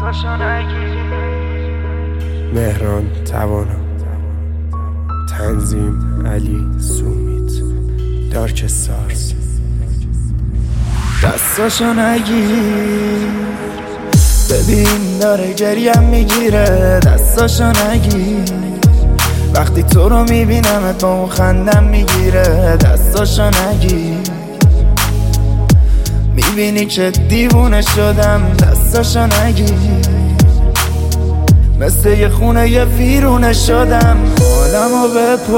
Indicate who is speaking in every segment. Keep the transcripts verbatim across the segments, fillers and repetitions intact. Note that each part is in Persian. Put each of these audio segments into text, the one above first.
Speaker 1: مهران توانا، تنظیم علی سومیت، دارک استارز.
Speaker 2: دستاشو نگیر ببین داره گریم میگیره، دستاشو نگیر وقتی تو رو میبینمت با اون خندم میگیره، دستاشو نگیر میبینی که دیوونه شدم، دستاشو نگیر مثل یه خونه یه ویرونه شدم. حالمو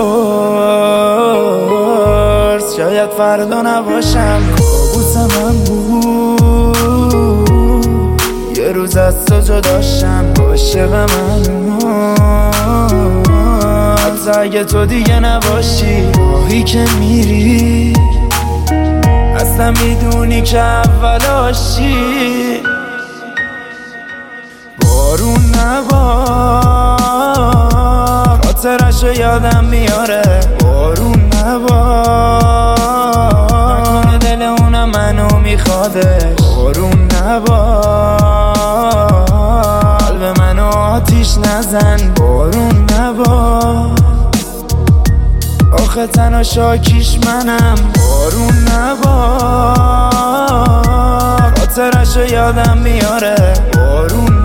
Speaker 2: بپرس شاید فردا نباشم، کابوس من بود یه روز از تو جداشم، عاشق من حتی اگه تو دیگه نباشی، راهی که میری اصلا میدونی که اولاشی. بارون نبار خاطرشو یادم میاره، بارون نبار نکنه دل اونم منو میخوادش، بارون نبار قلب منو آتیش نزن، بارون نبار آخه تنها شاکیش منم، بارون نبار خاطرشو یادم میاره، بارون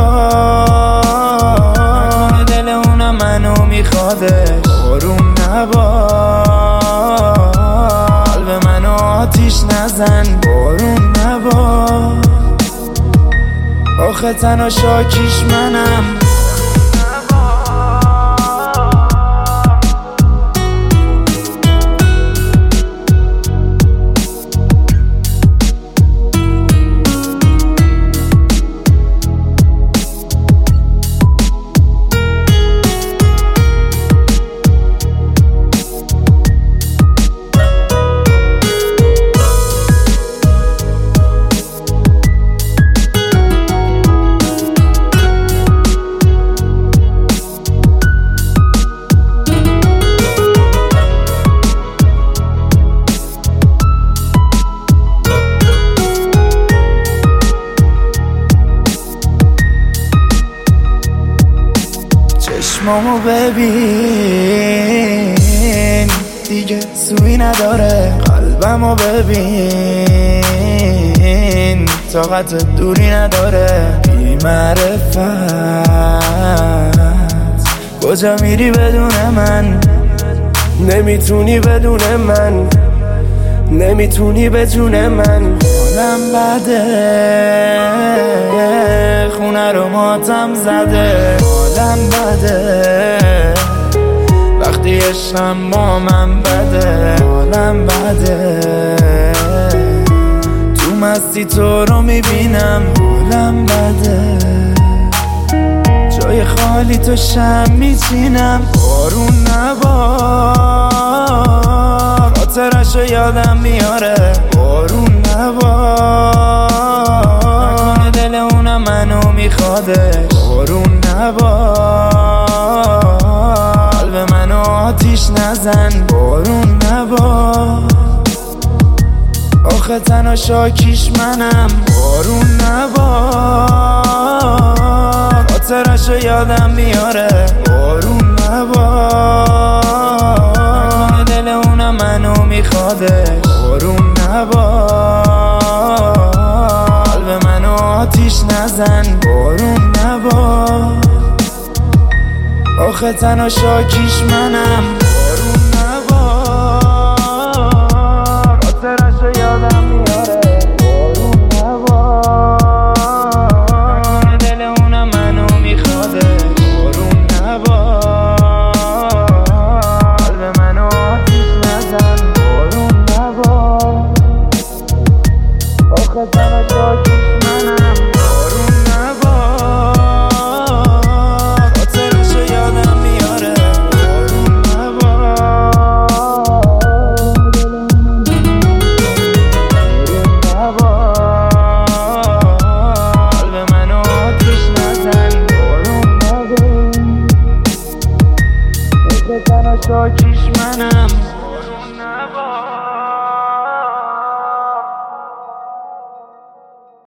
Speaker 2: نبار نکنه دل اونم منو میخوادش، بارون نبار قلب منو آتیش نزن، بارون نبار آخه تنها شاکیش منم. چشمامو ببین دیگه سوی نداره، قلبمو ببین طاقت دوری نداره، بی معرفت کجا میری بدون من،
Speaker 1: نمیتونی بدون من، نمیتونی بدون من.
Speaker 2: حالم بده خونه رو ماتم زده، حالم بده وقتی عشقم با من بده، حالم بده تو مستی تو رو میبینم، حالم بده جای خالی تو شم میچینم، بارون نبار خاطرشو یادم میاره، بارون نبار نکنه دل اونم منو میخواده، بارون نبار قلب منو آتیش نزن، بارون نبار آخه تنها شاکیش منم، بارون نبار خاطرشو یادم میاره، بارون نبار نکنه دل اونم منو میخواده، بارون نبار قلب منو آتیش نزن، بارون نبار آخه تنها شاکیش منم، بارون نبار خاطرشو یادم میاره، بارون نبار نکنه دل اونم منو میخواده، بارون نبار قلب منو آتیش نزن، بارون نبار آخه تنها شاکیش منم.